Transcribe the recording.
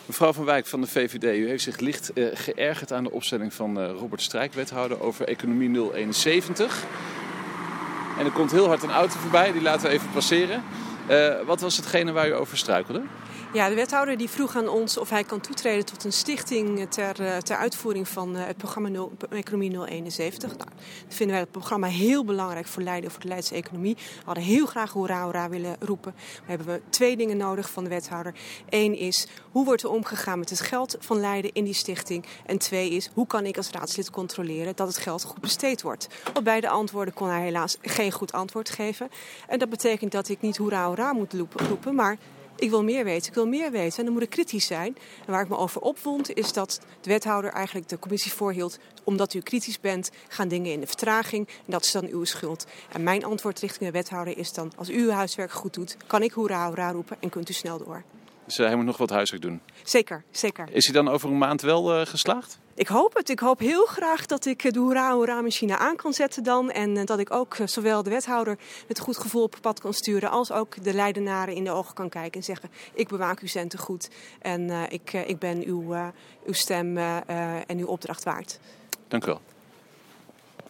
Mevrouw Van Wijk van de VVD, u heeft zich licht geërgerd aan de opstelling van Robert Strijk, wethouder, over economie 071. En er komt heel hard een auto voorbij, die laten we even passeren. Wat was hetgene waar u over struikelde? Ja, de wethouder die vroeg aan ons of hij kan toetreden tot een stichting ter uitvoering van het programma Economie 071. Nou, dat vinden wij het programma heel belangrijk voor Leiden, voor de Leidse economie. We hadden heel graag hoera, hoera willen roepen. We hebben 2 dingen nodig van de wethouder. 1 is, hoe wordt er omgegaan met het geld van Leiden in die stichting? En 2 is, hoe kan ik als raadslid controleren dat het geld goed besteed wordt? Op beide antwoorden kon hij helaas geen goed antwoord geven. En dat betekent dat ik niet hoera, hoera moet roepen, maar ik wil meer weten, en dan moet ik kritisch zijn. En waar ik me over opwond is dat de wethouder eigenlijk de commissie voorhield. Omdat u kritisch bent, gaan dingen in de vertraging. En dat is dan uw schuld. En mijn antwoord richting de wethouder is dan, als u uw huiswerk goed doet, kan ik hoera, hoera roepen en kunt u snel door. Dus hij moet nog wat huiswerk doen? Zeker. Is hij dan over een maand wel geslaagd? Ik hoop het. Ik hoop heel graag dat ik de hoera, hoera machine aan kan zetten dan. En dat ik ook zowel de wethouder met een goed gevoel op pad kan sturen, als ook de Leidenaren in de ogen kan kijken en zeggen, ik bewaak uw centen goed. En ik ben uw stem en uw opdracht waard. Dank u wel.